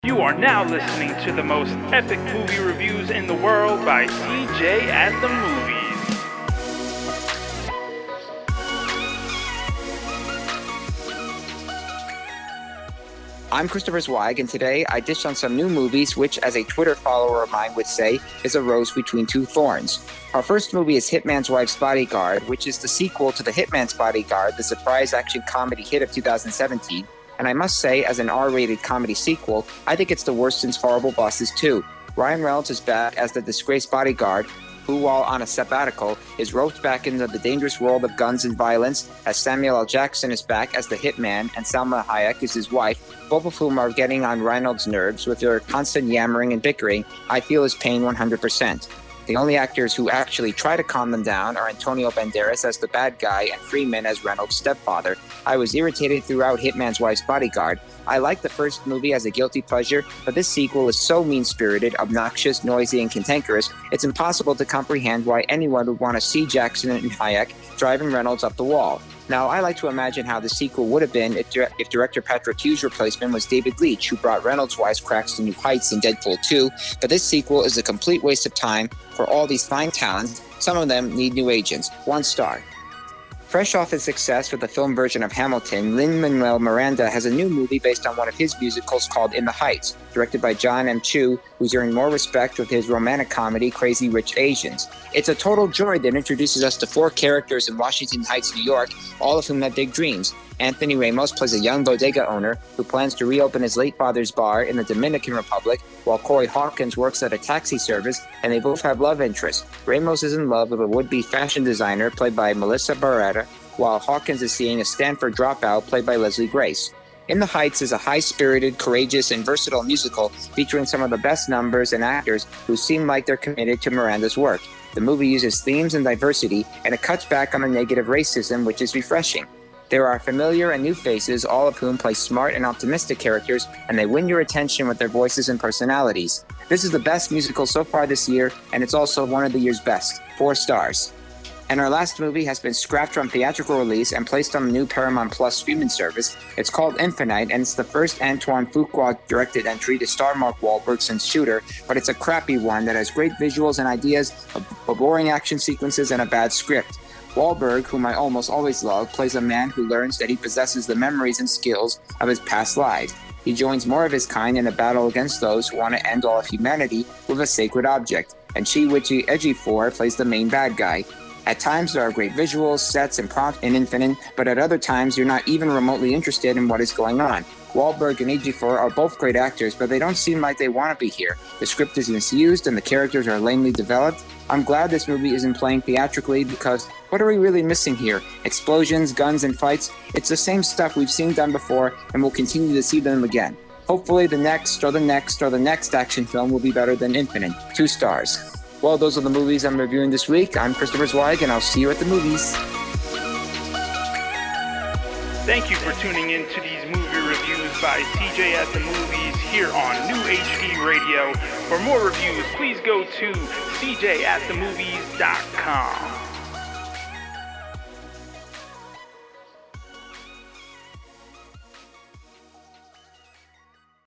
You are now listening to the most epic movie reviews in the world by CJ at the Movies. I'm Christopher Zweig, and today I dish on some new movies, which, as a Twitter follower of mine would say, is a rose between two thorns. Our first movie is Hitman's Wife's Bodyguard, which is the sequel to The Hitman's Bodyguard, the surprise action comedy hit of 2017. And I must say, as an R-rated comedy sequel, I think it's the worst since Horrible Bosses 2. Ryan Reynolds is back as the disgraced bodyguard, who, while on a sabbatical, is roped back into the dangerous world of guns and violence, as Samuel L. Jackson is back as the hitman and Salma Hayek is his wife, both of whom are getting on Reynolds' nerves with their constant yammering and bickering. I feel his pain 100%. The only actors who actually try to calm them down are Antonio Banderas as the bad guy and Freeman as Reynolds' stepfather. I was irritated throughout Hitman's Wife's Bodyguard. I liked the first movie as a guilty pleasure, but this sequel is so mean-spirited, obnoxious, noisy, and cantankerous, it's impossible to comprehend why anyone would want to see Jackson and Hayek driving Reynolds up the wall. Now, I like to imagine how the sequel would have been if director Patrick Hughes' replacement was David Leitch, who brought Reynolds' wisecracks to new heights in Deadpool 2, but this sequel is a complete waste of time for all these fine talents. Some of them need new agents. 1 star. Fresh off his success with the film version of Hamilton, Lin-Manuel Miranda has a new movie based on one of his musicals called In the Heights, directed by John M. Chu, who's earned more respect with his romantic comedy Crazy Rich Asians. It's a total joy that introduces us to 4 characters in Washington Heights, New York, all of whom have big dreams. Anthony Ramos plays a young bodega owner who plans to reopen his late father's bar in the Dominican Republic, while Corey Hawkins works at a taxi service, and they both have love interests. Ramos is in love with a would-be fashion designer played by Melissa Barrera, while Hawkins is seeing a Stanford dropout played by Leslie Grace. In the Heights is a high-spirited, courageous, and versatile musical featuring some of the best numbers and actors who seem like they're committed to Miranda's work. The movie uses themes and diversity, and it cuts back on the negative racism, which is refreshing. There are familiar and new faces, all of whom play smart and optimistic characters, and they win your attention with their voices and personalities. This is the best musical so far this year, and it's also one of the year's best. 4 stars. And our last movie has been scrapped from theatrical release and placed on the new Paramount Plus streaming service. It's called Infinite, and it's the first Antoine Fuqua-directed entry to star Mark Wahlberg since Shooter, but it's a crappy one that has great visuals and ideas, but boring action sequences, and a bad script. Wahlberg, whom I almost always love, plays a man who learns that he possesses the memories and skills of his past lives. He joins more of his kind in a battle against those who want to end all of humanity with a sacred object, and Chiwetel Ejiofor plays the main bad guy. At times there are great visuals, sets, and prompts in Infinite, but at other times you're not even remotely interested in what is going on. Wahlberg and Ejiofor are both great actors, but they don't seem like they want to be here. The script is misused and the characters are lamely developed. I'm glad this movie isn't playing theatrically because what are we really missing here? Explosions, guns, and fights? It's the same stuff we've seen done before, and we'll continue to see them again. Hopefully the next action film will be better than Infinite. 2 stars. Well, those are the movies I'm reviewing this week. I'm Christopher Zweig, and I'll see you at the movies. Thank you for tuning in to these movie reviews by CJ at the Movies here on New HD Radio. For more reviews, please go to cjatthemovies.com.